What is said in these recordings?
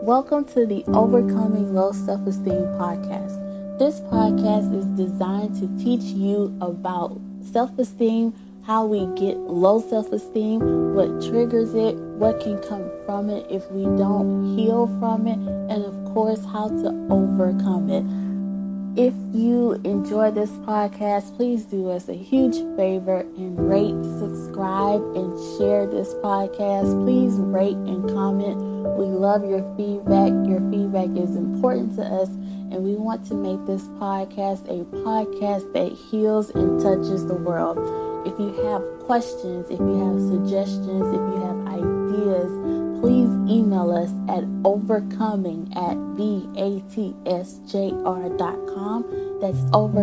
Welcome to the Overcoming Low Self-Esteem podcast. This podcast is designed to teach you about self-esteem, how we get low self-esteem, what triggers it, what can come from it if we don't heal from it, and of course, how to overcome it. If you enjoy this podcast, please do us a huge favor and rate, subscribe, and share this podcast. Please rate and comment. We love your feedback. Your feedback is important to us, and we want to make this podcast a podcast that heals and touches the world. If you have questions, if you have suggestions, if you have ideas, please email us at overcoming@vatsjr.com. That's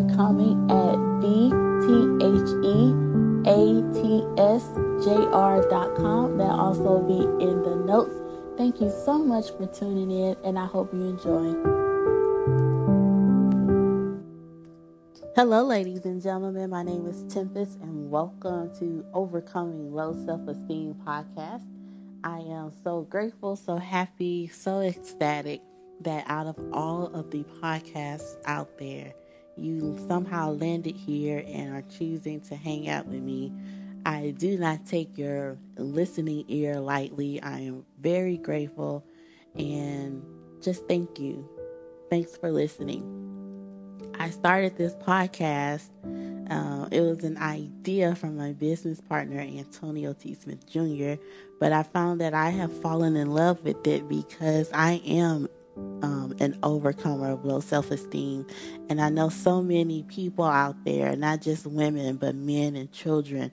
overcoming@vatsjr.com. That'll also be in the notes. Thank you so much for tuning in, and I hope you enjoy. Hello, ladies and gentlemen. My name is Tempest, and welcome to Overcoming Low Self-Esteem podcast. I am so grateful, so happy, so ecstatic that out of all of the podcasts out there, you somehow landed here and are choosing to hang out with me. I do not take your listening ear lightly. I am very grateful and just thank you. Thanks for listening. I started this podcast. It was an idea from my business partner, Antonio T. Smith Jr., but I found that I have fallen in love with it because I am an overcomer of low self-esteem. And I know so many people out there, not just women, but men and children,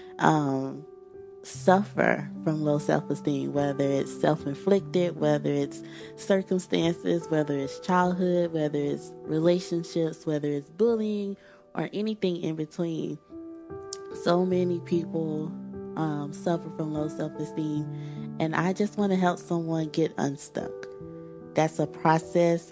suffer from low self-esteem, whether it's self-inflicted, whether it's circumstances, whether it's childhood, whether it's relationships, whether it's bullying, or anything in between. So many people suffer from low self-esteem, and I just want to help someone get unstuck. That's a process.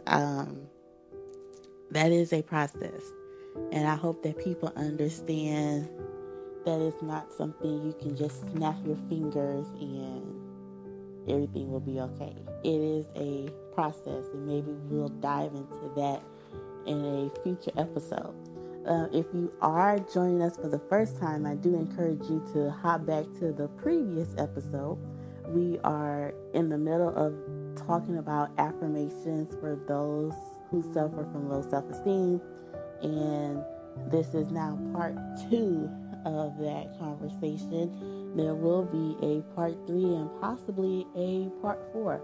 That is a process, and I hope that people understand that it's not something you can just snap your fingers and everything will be okay. It is a process, and maybe we'll dive into that in a future episode. If you are joining us for the first time, I do encourage you to hop back to the previous episode. We are in the middle of talking about affirmations for those who suffer from low self-esteem, and this is now part 2 of that conversation. There will be a part 3 and possibly a part 4.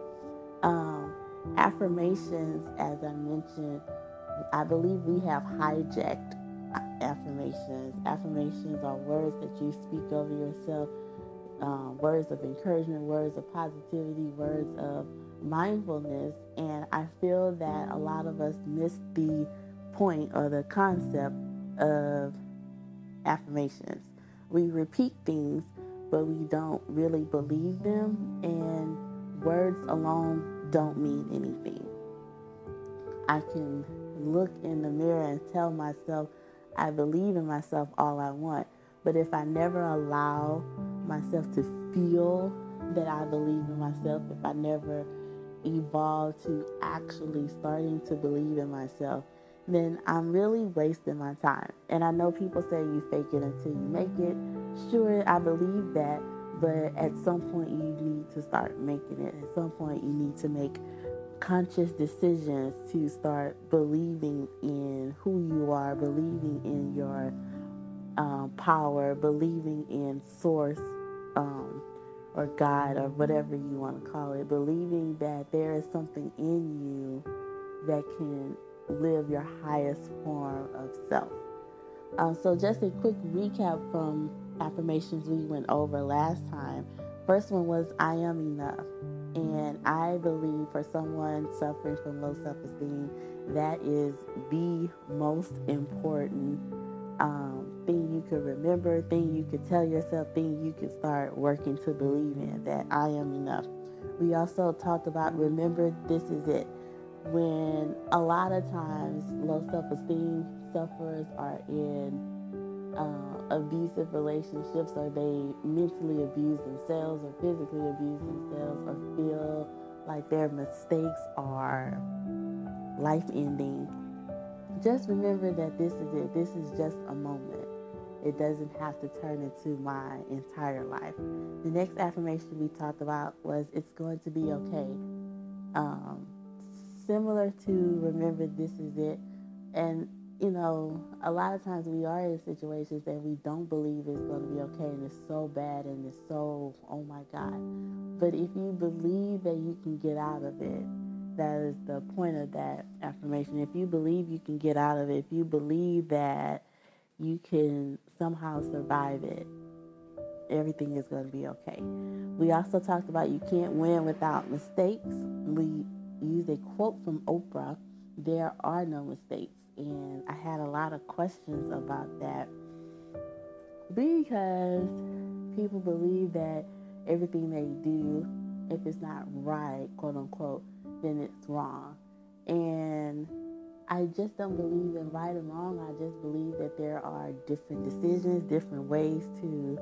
Affirmations, as I mentioned, I believe we have hijacked affirmations. Affirmations are words that you speak over yourself, words of encouragement, words of positivity, words of mindfulness, and I feel that a lot of us miss the point or the concept of affirmations. We repeat things, but we don't really believe them, and words alone don't mean anything. I can look in the mirror and tell myself I believe in myself all I want, but if I never allow myself to feel that I believe in myself, if I never evolve to actually starting to believe in myself, then I'm really wasting my time. And I know people say you fake it until you make it. Sure, I believe that, but at some point you need to start making it. At some point you need to make conscious decisions to start believing in who you are, believing in your power, believing in source, or God, or whatever you want to call it, believing that there is something in you that can live your highest form of self. So just a quick recap from affirmations we went over last time. First one was I am enough. And I believe for someone suffering from low self-esteem, that is the most important thing you could remember, thing you could tell yourself, thing you could start working to believe in, that I am enough. We also talked about remember this is it. When a lot of times low self-esteem sufferers are in abusive relationships, or they mentally abuse themselves or physically abuse themselves or feel like their mistakes are life-ending, just remember that this is it. This is just a moment. It doesn't have to turn into my entire life. The next affirmation we talked about was it's going to be okay. Um, Similar to remember this is it. And, a lot of times we are in situations that we don't believe it's going to be okay and it's so bad and it's so, oh my God. But if you believe that you can get out of it, that is the point of that affirmation. If you believe you can get out of it, if you believe that you can somehow survive it, everything is going to be okay. We also talked about you can't win without mistakes. We used a quote from Oprah, there are no mistakes. And I had a lot of questions about that because people believe that everything they do, if it's not right, quote unquote, then it's wrong. And I just don't believe in right and wrong. I just believe that there are different decisions, different ways to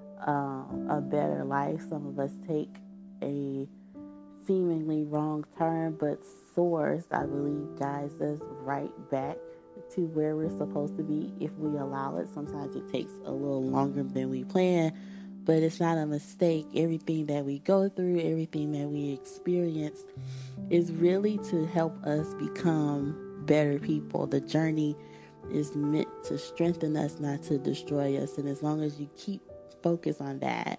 a better life. Some of us take a seemingly wrong turn, but source, I believe, guides us right back to where we're supposed to be if we allow it. Sometimes it takes a little longer than we plan, but it's not a mistake. Everything that we go through, everything that we experience is really to help us become better people. The journey is meant to strengthen us, not to destroy us. And as long as you keep focus on that,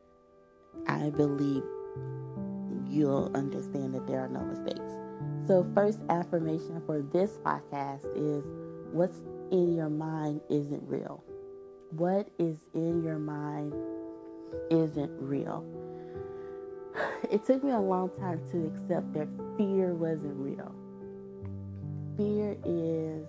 I believe you'll understand that there are no mistakes. So first affirmation for this podcast is what's in your mind isn't real. What is in your mind isn't real. It took me a long time to accept that fear wasn't real. Fear is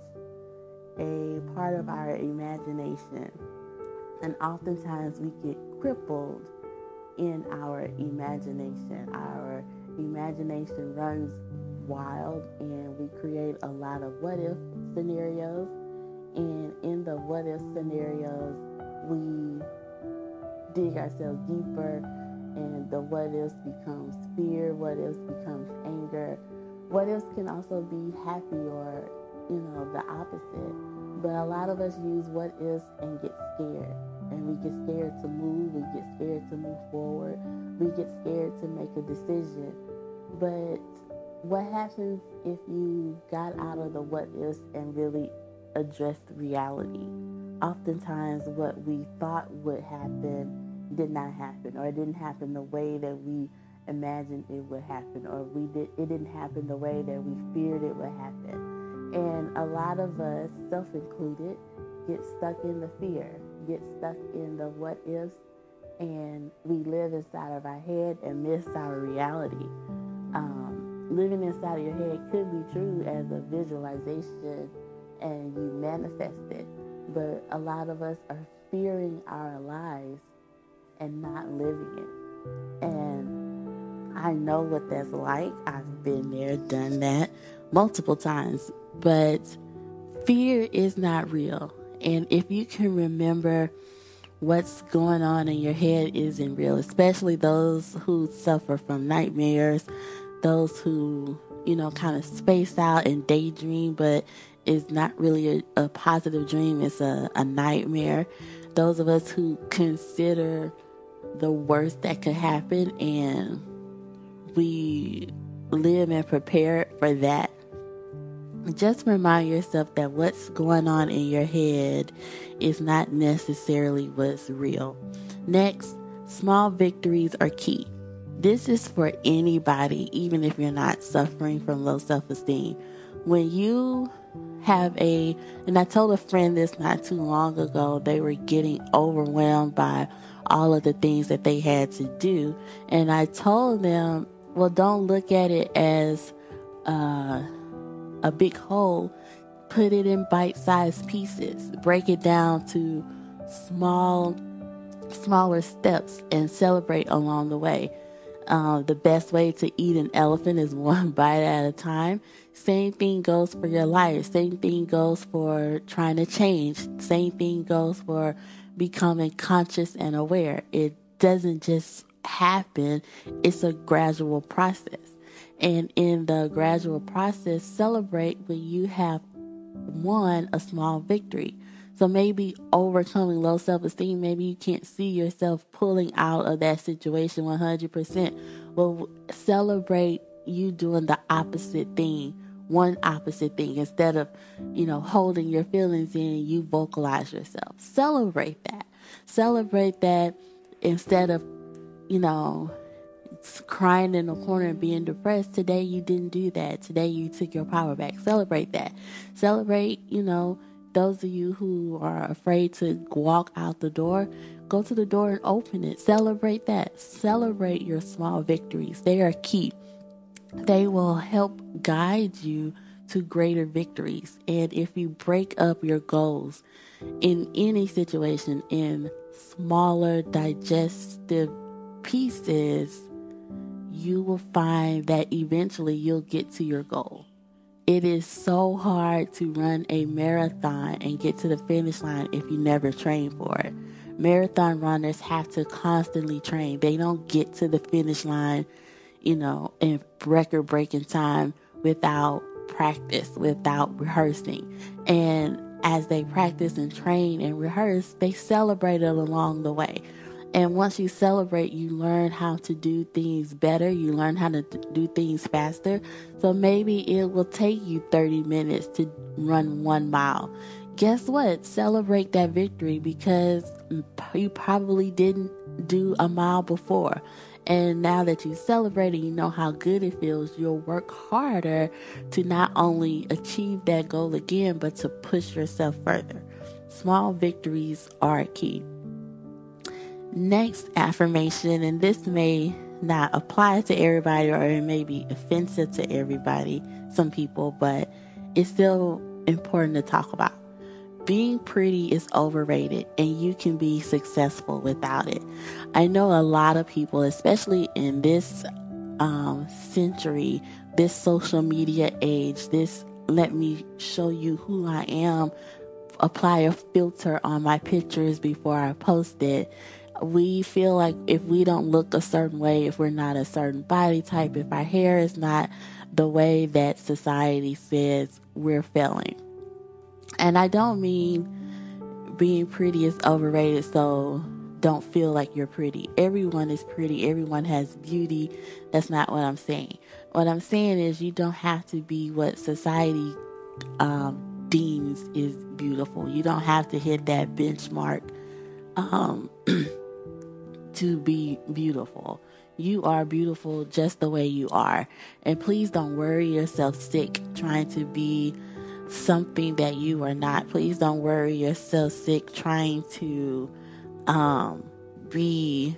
a part of our imagination, and oftentimes we get crippled in our imagination. Our imagination runs wild and we create a lot of what if scenarios, and in the what if scenarios we dig ourselves deeper, and the what ifs becomes fear, what ifs becomes anger. What ifs can also be happy or the opposite, but a lot of us use what ifs and get scared. And we get scared to move, we get scared to move forward, we get scared to make a decision. But what happens if you got out of the what ifs and really addressed reality? Oftentimes what we thought would happen did not happen, or it didn't happen the way that we imagined it would happen, or it didn't happen the way that we feared it would happen. And a lot of us, self included, get stuck in the fear, get stuck in the what ifs, and we live inside of our head and miss our reality. Living inside of your head could be true as a visualization and you manifest it, but a lot of us are fearing our lives and not living it. And I know what that's like. I've been there, done that multiple times, but fear is not real. And if you can remember what's going on in your head isn't real, especially those who suffer from nightmares, those who, kind of space out and daydream, but it's not really a positive dream, it's a nightmare. Those of us who consider the worst that could happen and we live and prepare for that. Just remind yourself that what's going on in your head is not necessarily what's real. Next, small victories are key. This is for anybody, even if you're not suffering from low self-esteem. When you have and I told a friend this not too long ago, they were getting overwhelmed by all of the things that they had to do. And I told them, well, don't look at it as a big whole. Put it in bite-sized pieces. Break it down to smaller steps and celebrate along the way. The best way to eat an elephant is one bite at a time. Same thing goes for your life. Same thing goes for trying to change. Same thing goes for becoming conscious and aware. It doesn't just happen. It's a gradual process. And in the gradual process, celebrate when you have won a small victory. So maybe overcoming low self-esteem, maybe you can't see yourself pulling out of that situation 100%. Well, celebrate you doing the opposite thing, one opposite thing. Instead of, holding your feelings in, you vocalize yourself. Celebrate that. Celebrate that instead of, crying in the corner and being depressed. Today you didn't do that. Today you took your power back. Celebrate that. Celebrate, those of you who are afraid to walk out the door, go to the door and open it. Celebrate that. Celebrate your small victories. They are key. They will help guide you to greater victories. And if you break up your goals in any situation in smaller digestive pieces, you will find that eventually you'll get to your goal. It is so hard to run a marathon and get to the finish line if you never train for it. Marathon runners have to constantly train. They don't get to the finish line, in record-breaking time without practice, without rehearsing. And as they practice and train and rehearse, they celebrate it along the way. And once you celebrate, you learn how to do things better. You learn how to do things faster. So maybe it will take you 30 minutes to run 1 mile. Guess what? Celebrate that victory because you probably didn't do a mile before. And now that you celebrate and you know how good it feels, you'll work harder to not only achieve that goal again, but to push yourself further. Small victories are key. Next affirmation, and this may not apply to everybody or it may be offensive to everybody, some people, but it's still important to talk about. Being pretty is overrated and you can be successful without it. I know a lot of people, especially in this century, this social media age, this let me show you who I am, apply a filter on my pictures before I post it. We feel like if we don't look a certain way, if we're not a certain body type, if our hair is not the way that society says we're feeling. And I don't mean being pretty is overrated, so don't feel like you're pretty. Everyone is pretty. Everyone has beauty. That's not what I'm saying. What I'm saying is you don't have to be what society deems is beautiful. You don't have to hit that benchmark to be beautiful. You are beautiful just the way you are. And please don't worry yourself sick trying to be something that you are not. Please don't worry yourself sick trying to be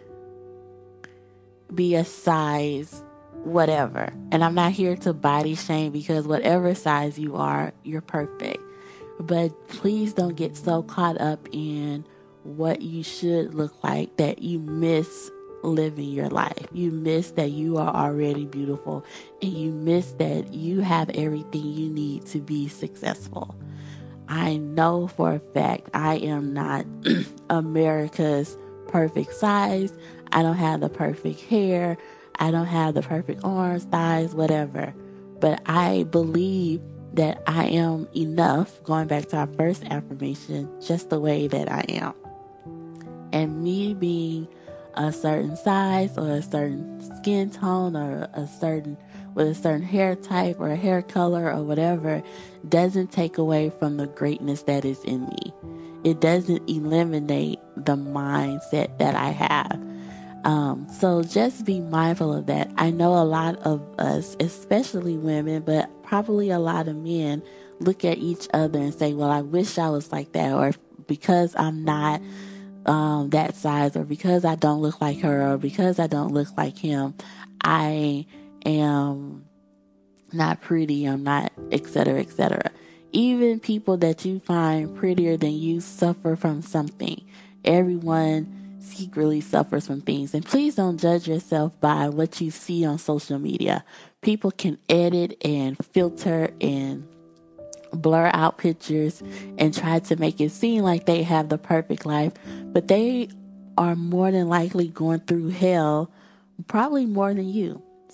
a size whatever. And I'm not here to body shame because whatever size you are, you're perfect. But please don't get so caught up in what you should look like that you miss living your life. You miss that you are already beautiful and you miss that you have everything you need to be successful. I know for a fact I am not America's perfect size. I don't have the perfect hair. I don't have the perfect arms, thighs, whatever. But I believe that I am enough, going back to our first affirmation, just the way that I am. And me being a certain size or a certain skin tone or with a certain hair type or a hair color or whatever doesn't take away from the greatness that is in me. It doesn't eliminate the mindset that I have. So just be mindful of that. I know a lot of us, especially women, but probably a lot of men, look at each other and say, well, I wish I was like that, or because I'm not that size, or because I don't look like her, or because I don't look like him, I am not pretty, I'm not, etc., etc. Even people that you find prettier than you suffer from something. Everyone secretly suffers from things. And please don't judge yourself by what you see on social media. People can edit and filter and blur out pictures and try to make it seem like they have the perfect life, but they are more than likely going through hell, probably more than you.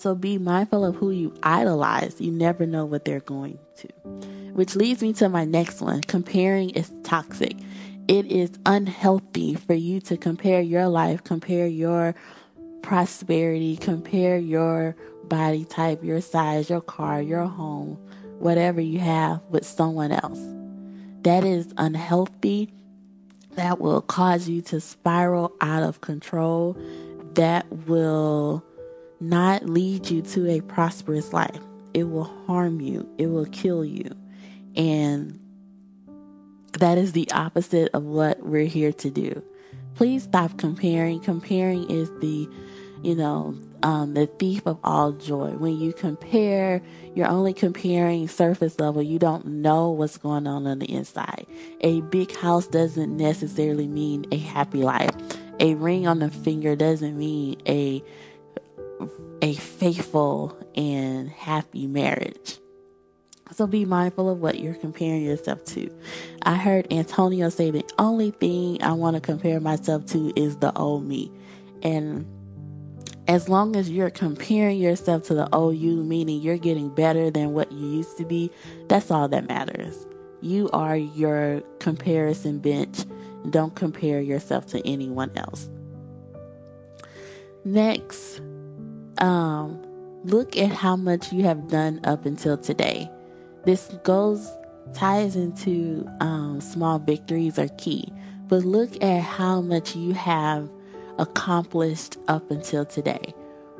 So be mindful of who you idolize. You never know what they're going to. Which leads me to my next one. Comparing is toxic. It is unhealthy for you to compare your life, compare your prosperity, compare your body type, your size, your car, your home, whatever you have with someone else. That is unhealthy. That will cause you to spiral out of control. That will not lead you to a prosperous life. It will harm you. It will kill you. And that is the opposite of what we're here to do. Please stop comparing. Comparing is the thief of all joy. When you compare, you're only comparing surface level. You don't know what's going on the inside. A big house doesn't necessarily mean a happy life. A ring on the finger doesn't mean a faithful and happy marriage. So be mindful of what you're comparing yourself to. I heard Antonio say the only thing I want to compare myself to is the old me. And as long as you're comparing yourself to the old you, meaning you're getting better than what you used to be, that's all that matters. You are your comparison bench. Don't compare yourself to anyone else. Next, look at how much you have done up until today. This ties into small victories are key. But look at how much you have accomplished up until today.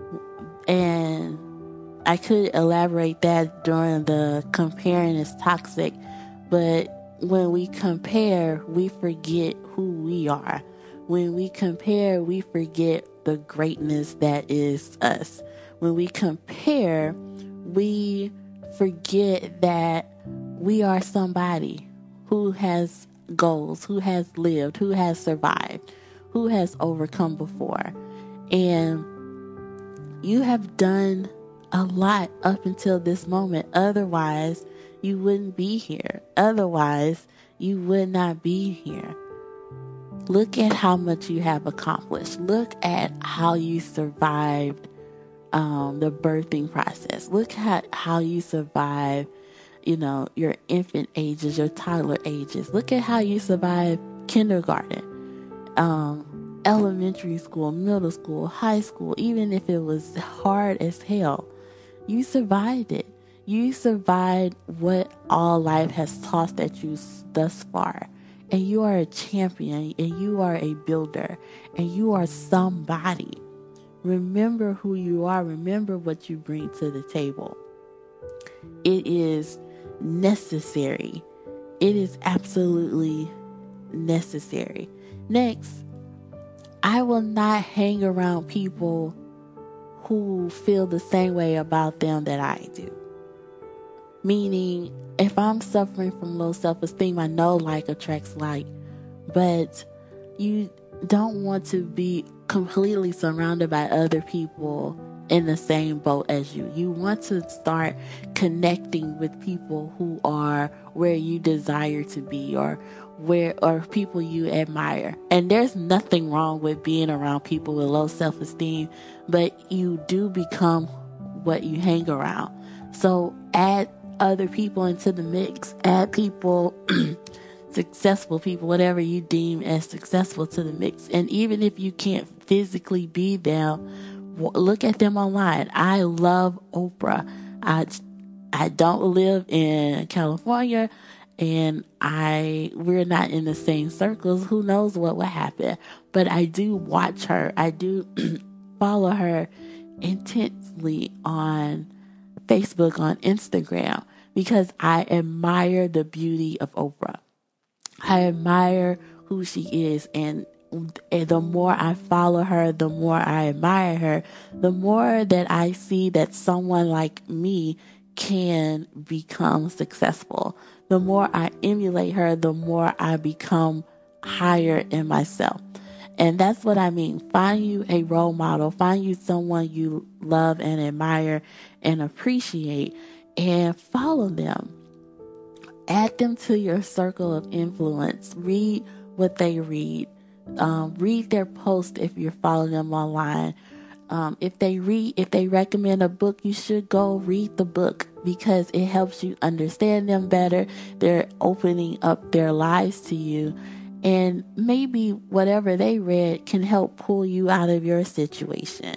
And I could elaborate that during the comparing is toxic. But when we compare, we forget who we are. When we compare, we forget the greatness that is us. When we compare, we forget that we are somebody who has goals, who has lived, who has survived, who has overcome before. And you have done a lot up until this moment. Otherwise, you wouldn't be here. Otherwise, you would not be here. Look at how much you have accomplished. Look at how you survived the birthing process. Look at how you survive, your infant ages, your toddler ages. Look at how you survive kindergarten, elementary school, middle school, high school. Even if it was hard as hell, you survived it. You survived what all life has tossed at you thus far. And you are a champion, and you are a builder, and you are somebody. Remember who you are. Remember what you bring to the table. It is necessary. It is absolutely necessary. Next, I will not hang around people who feel the same way about them that I do. Meaning, if I'm suffering from low self-esteem, I know like attracts like, but you don't want to be completely surrounded by other people in the same boat as you. You want to start connecting with people who are where you desire to be, or people you admire. And there's nothing wrong with being around people with low self-esteem, but you do become what you hang around. So add other people into the mix. Add people successful people, whatever you deem as successful, to the mix. And even if you can't physically be them, look at them online. I love Oprah. I don't live in California, and we're not in the same circles. Who knows what will happen? But I do watch her. I do follow her intensely on Facebook, on Instagram, because I admire the beauty of Oprah. I admire who she is, and the more I follow her, the more I admire her, the more that I see that someone like me can become successful. The more I emulate her, the more I become higher in myself. And that's what I mean. Find you a role model. Find you someone you love and admire and appreciate, and follow them. Add them to your circle of influence. Read what they read. Read their posts if you're following them online. If they recommend a book, you should go read the book because it helps you understand them better. They're opening up their lives to you. And maybe whatever they read can help pull you out of your situation.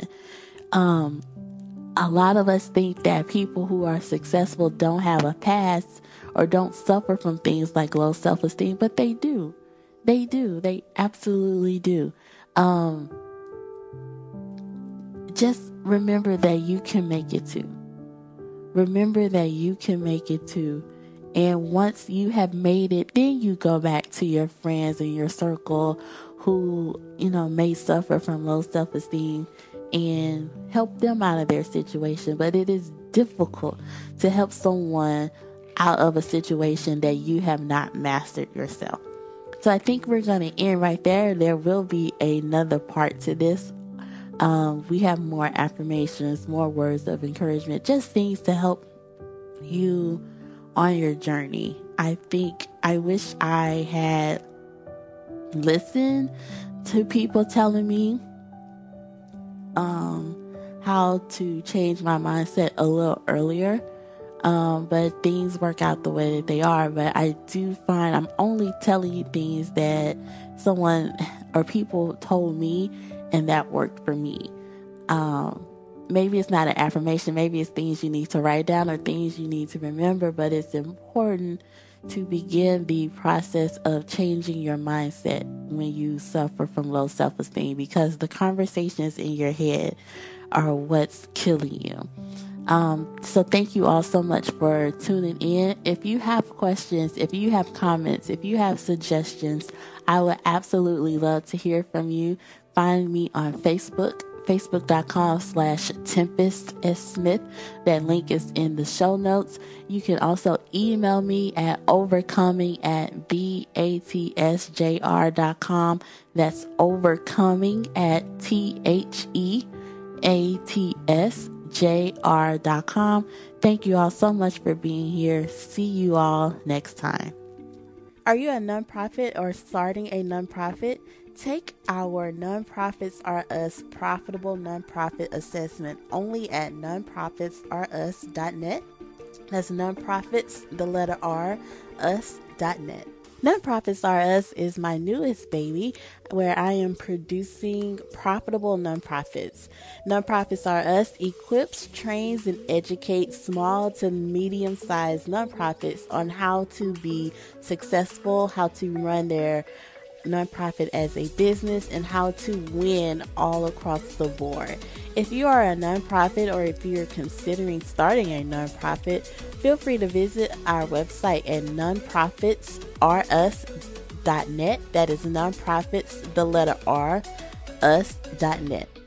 A lot of us think that people who are successful don't have a past or don't suffer from things like low self-esteem, but they do. They do. They absolutely do. Just remember that you can make it too. Remember that you can make it too. And once you have made it, then you go back to your friends and your circle who, may suffer from low self-esteem and help them out of their situation. But it is difficult to help someone out of a situation that you have not mastered yourself. So I think we're going to end right there. There will be another part to this. We have more affirmations, more words of encouragement, just things to help you on your journey. I wish I had listened to people telling me how to change my mindset a little earlier. But things work out the way that they are. But I do find I'm only telling you things that someone or people told me and that worked for me. Maybe it's not an affirmation. Maybe it's things you need to write down or things you need to remember. But it's important to begin the process of changing your mindset when you suffer from low self-esteem, because the conversations in your head are what's killing you. So thank you all so much for tuning in. If you have questions, if you have comments, if you have suggestions, I would absolutely love to hear from you. Find me on Facebook, facebook.com/Tempest S. Smith. That link is in the show notes. You can also email me at overcoming@batsjr.com. That's overcoming@THEATSJR.com. Thank you all so much for being here. See you all next time. Are you a nonprofit or starting a nonprofit? Take our Nonprofits Are Us Profitable Nonprofit Assessment only at nonprofitsarus.net. That's nonprofits, the letter R, us.net. Nonprofits Are Us is my newest baby, where I am producing profitable nonprofits. Nonprofits Are Us equips, trains, and educates small to medium-sized nonprofits on how to be successful, how to run their nonprofit as a business, and how to win all across the board. If you are a nonprofit or if you're considering starting a nonprofit, feel free to visit our website at nonprofitsrus.net. That is nonprofits, the letter R, us.net.